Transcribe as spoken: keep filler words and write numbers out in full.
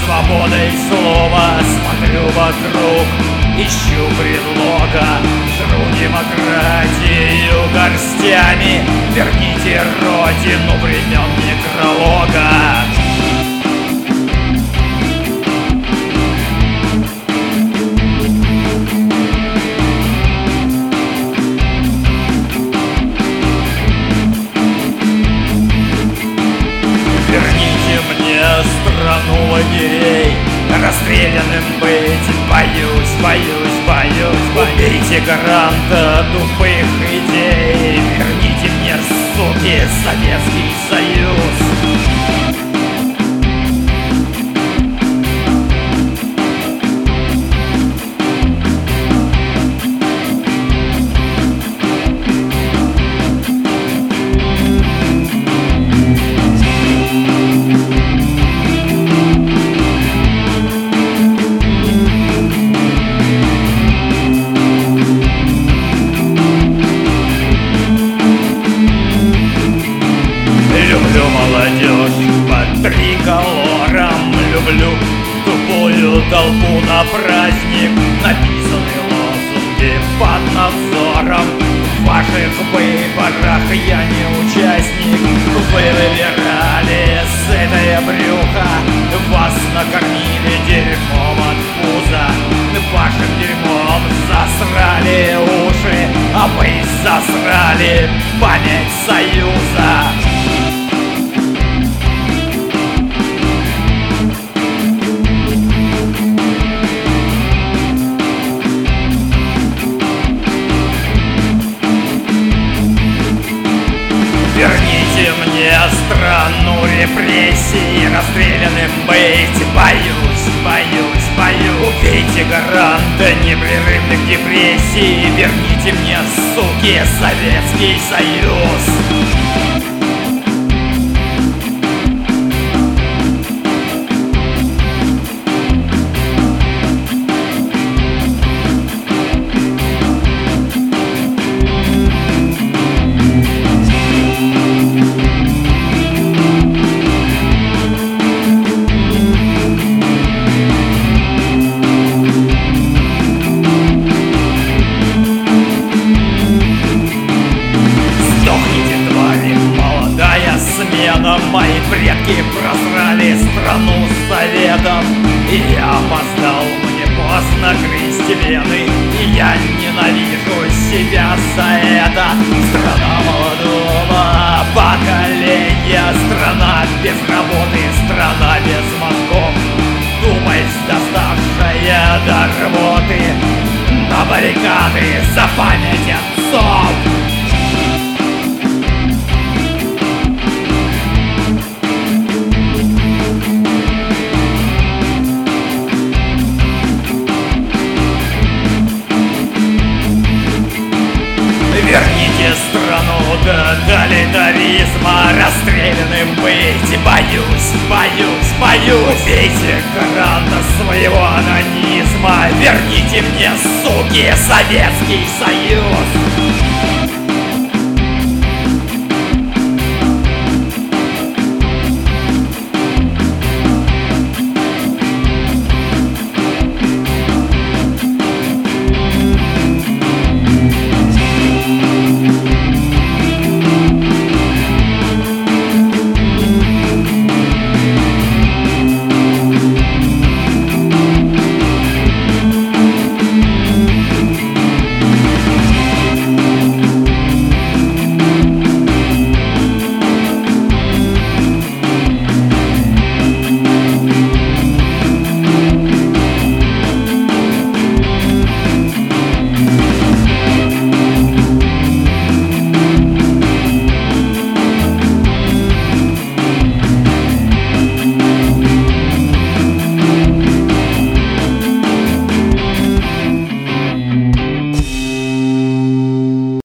свободой слова смотрю вокруг, ищу предлога, жру демократию горстями. Верните родину времен некролога. Верните мне страну лагерей, расстрелянным быть боюсь, боюсь, боюсь, боюсь. Убейте гаранта тупых идей, верните мне, суки, Советский Союз. Люблю молодежь под триколором, люблю тупую толпу на праздник. Написаны лозунги под надзором. В ваших выборах я не участник. Вы выбирали сытое брюхо, вас накормили дерьмом от пуза. Вашим дерьмом засрали уши, а вы засрали память Союза. Верните мне страну репрессий, расстрелянным быть боюсь, боюсь, боюсь. Убейте гаранта непрерывных депрессий, верните мне, суки, Советский Союз. Мои предки просрали страну советом, и я опоздал, мне поздно грызть вены, и я ненавижу себя за это. Страна молодого поколения, страна без работы, страна без мозгов, тупость, доставшая до рвоты, на баррикады за память отцов. Верните страну тоталитаризма, расстрелянным быть боюсь, боюсь, боюсь. Убейте гаранта своего анонизма, верните мне, суки, Советский Союз.